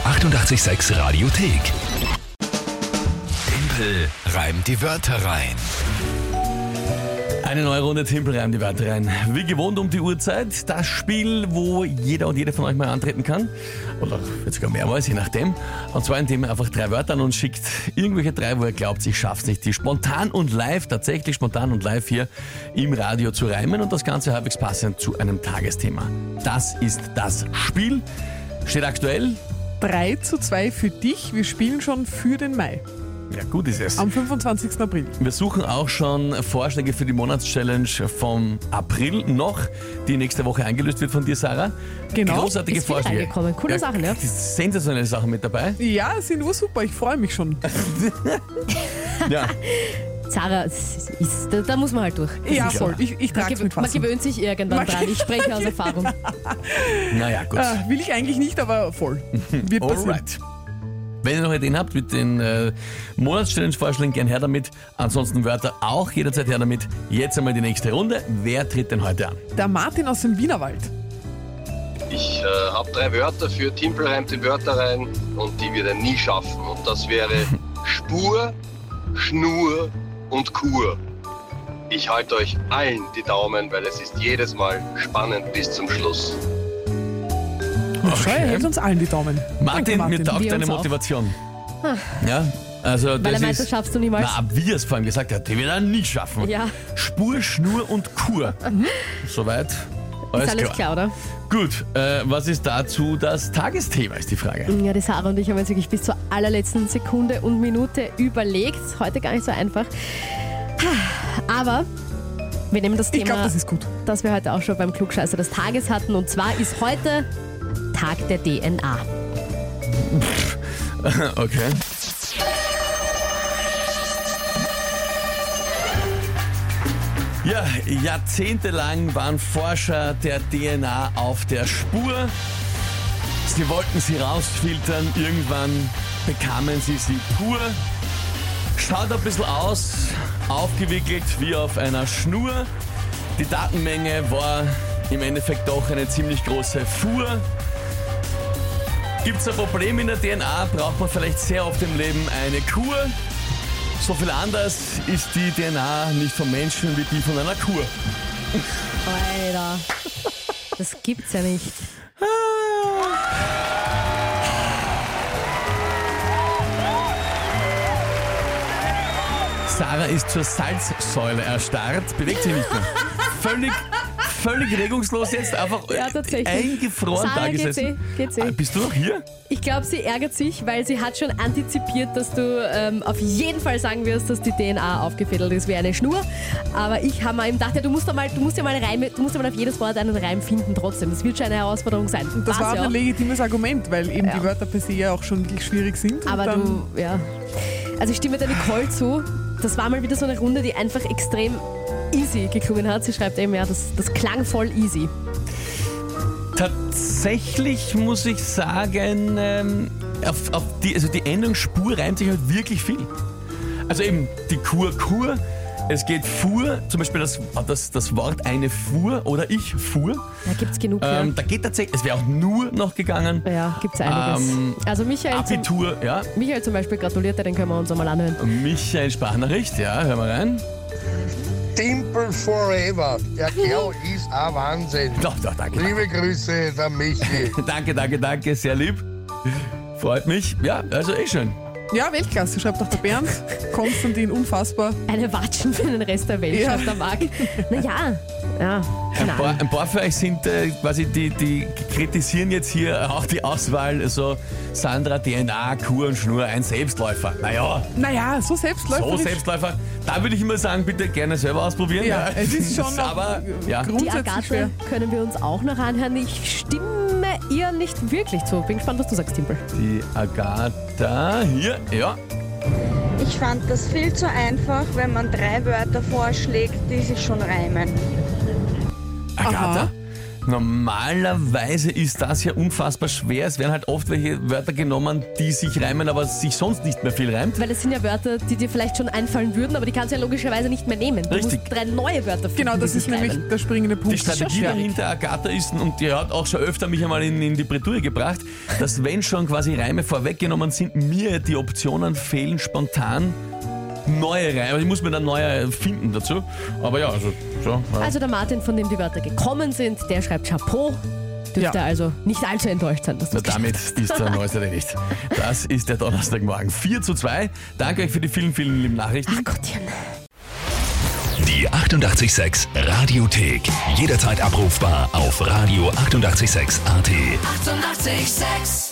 886 Radiothek. Tempel reimt die Wörter rein. Eine neue Runde Tempel reimt die Wörter rein. Wie gewohnt um die Uhrzeit. Das Spiel, wo jeder und jede von euch mal antreten kann. Oder jetzt sogar mehrmals, je nachdem. Und zwar indem ihr einfach 3 Wörter an uns schickt. Irgendwelche 3, wo ihr glaubt, ich schaff's nicht. Die spontan und live, tatsächlich spontan und live hier im Radio zu reimen. Und das Ganze halbwegs passend zu einem Tagesthema. Das ist das Spiel. Steht aktuell 3:2 für dich. Wir spielen schon für den Mai. Ja, gut ist es. Am 25. April. Wir suchen auch schon Vorschläge für die Monatschallenge vom April noch, die nächste Woche eingelöst wird von dir, Sarah. Genau. Großartige Ist viel Vorschläge. reingekommen. Coole Sachen, ja. Sensationelle Sachen mit dabei. Ja, sind super. Ich freue mich schon. Ja, Sarah, da muss man halt durch. Das Ja, ist voll. so. Ich trage es mit Man Fassung. gewöhnt sich irgendwann dran. Ich spreche aus Erfahrung. naja, gut. Will ich eigentlich nicht, aber voll. Wird passieren. Alright. Wenn ihr noch Ideen habt mit den Monatschallenge-Vorschlägen, gern her damit. Ansonsten Wörter auch jederzeit her damit. Jetzt einmal die nächste Runde. Wer tritt denn heute an? Der Martin aus dem Wienerwald. Ich habe 3 Wörter für Timpel reimt die Wörter rein und die wir dann nie schaffen. Und das wäre Spur, Schnur und Kur. Ich halte euch allen die Daumen, weil es ist jedes Mal spannend bis zum Schluss. Schau, er hält uns allen die Daumen. Martin, Danke, mir taugt Wir deine uns auch. Motivation. Ja, also Weil das er meint, ist... das schaffst du niemals. Na, wie er es vorhin gesagt hat, die wir dann nie schaffen. Ja. Spur, Schnur und Kur. Soweit. Ist alles klar, oder? Gut, was ist dazu das Tagesthema, ist die Frage. Ja, die Sarah und ich haben jetzt wirklich bis zur allerletzten Sekunde und Minute überlegt. Heute gar nicht so einfach. Aber wir nehmen das Ich glaube, Thema, das ist gut. das wir heute auch schon beim Klugscheißer des Tages hatten. Und zwar ist heute Tag der DNA. Okay. Ja, jahrzehntelang waren Forscher der DNA auf der Spur. Sie wollten sie rausfiltern, irgendwann bekamen sie pur. Schaut ein bisschen aus, aufgewickelt wie auf einer Schnur. Die Datenmenge war im Endeffekt doch eine ziemlich große Fuhr. Gibt es ein Problem in der DNA, braucht man vielleicht sehr oft im Leben eine Kur. So viel anders ist die DNA nicht vom Menschen wie die von einer Kur. Alter, das gibt's ja nicht. Sarah ist zur Salzsäule erstarrt, bewegt sich nicht mehr. Völlig regungslos jetzt, einfach Ja, tatsächlich. eingefroren da Sarah, gesessen. geht's eh. Bist du noch hier? Ich glaube, sie ärgert sich, weil sie hat schon antizipiert, dass du auf jeden Fall sagen wirst, dass die DNA aufgefädelt ist wie eine Schnur. Aber ich habe mir eben gedacht, ja, du musst ja mal auf jedes Wort einen Reim finden trotzdem. Das wird schon eine Herausforderung sein. Das war ja ein auch. legitimes Argument, weil eben Ja. die Wörter per se ja auch schon wirklich schwierig sind. Und Aber dann, also ich stimme der Nicole zu. Das war mal wieder so eine Runde, die einfach extrem easy geklungen hat. Sie schreibt eben, ja, das klang voll easy. Tatsächlich muss ich sagen, die Endung Spur reimt sich halt wirklich viel. Also eben die Kur, es geht Fuhr, zum Beispiel das Wort eine Fuhr oder ich fuhr. Da gibt's genug. Ja. Da geht tatsächlich, es wäre auch nur noch gegangen. Ja, gibt's einiges. Also Michael zum Beispiel gratuliert, den können wir uns einmal anhören. Michael Sprachnachricht, ja, hören wir rein. Timpel forever. Der Kerl ist ein Wahnsinn. Doch, danke. Liebe Grüße, der Michi. Danke, sehr lieb. Freut mich. Ja, also schön. ja, Weltklasse, schreibt auch der Bernd. Konstantin, unfassbar. Eine Watschen für den Rest der Welt, Ja. schreibt der Marc. Naja, keine Ahnung. Ein paar für euch sind quasi, die kritisieren jetzt hier auch die Auswahl, so Sandra, DNA, Kur und Schnur, ein Selbstläufer. Naja, so selbstläuferisch. So Selbstläufer. Da würde ich immer sagen, bitte gerne selber ausprobieren. Ja, es ist schon noch aber ja. Die grundsätzlich Agathe schwer. können wir uns auch noch anhören. Ich stimme ihr nicht wirklich zu. Bin gespannt, was du sagst, Timpel. Die Agatha hier, ja. Ich fand das viel zu einfach, wenn man 3 Wörter vorschlägt, die sich schon reimen. Agatha. Aha. Normalerweise ist das ja unfassbar schwer. Es werden halt oft welche Wörter genommen, die sich reimen, aber sich sonst nicht mehr viel reimt. Weil es sind ja Wörter, die dir vielleicht schon einfallen würden, aber die kannst du ja logischerweise nicht mehr nehmen. Du Richtig. musst 3 neue Wörter finden. Genau, das die ist sich nämlich reimen. der springende Punkt. Die Strategie dahinter, Agatha, ist, und die hat auch schon öfter mich einmal in die Bredouille gebracht, dass wenn schon quasi Reime vorweggenommen sind, mir die Optionen fehlen, spontan neue Reime. Ich muss mir dann neue finden dazu. Aber ja, also so. Ja. Also der Martin, von dem die Wörter gekommen sind, der schreibt Chapeau. Dürfte also nicht allzu enttäuscht sein, dass du Na, damit ist der Neueste erledigt. Das ist der Donnerstagmorgen. 4:2. Danke euch für die vielen, vielen lieben Nachrichten. Ach Gottchen. Die 88,6 Radiothek. Jederzeit abrufbar auf radio886.at. 88,6. Eighty-eight, 6.